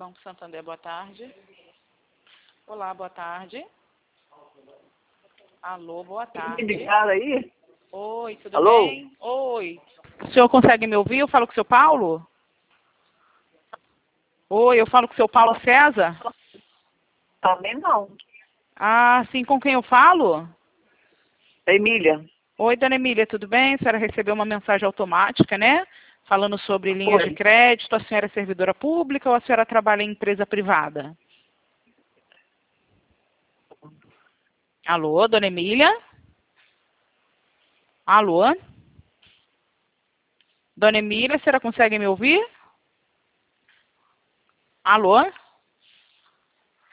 Banco Santander, boa tarde. Olá, boa tarde. Alô, boa tarde. Ligaram aí? Oi, tudo Alô? bem? Oi. O senhor consegue me ouvir? Eu falo com o seu Paulo? Oi, eu falo com o seu Paulo César? Também não. Ah, sim, com quem eu falo? Emília. Oi, dona Emília, tudo bem? A senhora recebeu uma mensagem automática, né? Falando sobre linhas de Oi. crédito. A senhora é servidora pública ou a senhora trabalha em empresa privada? Alô, dona Emília? Alô? Dona Emília, a senhora consegue me ouvir? Alô?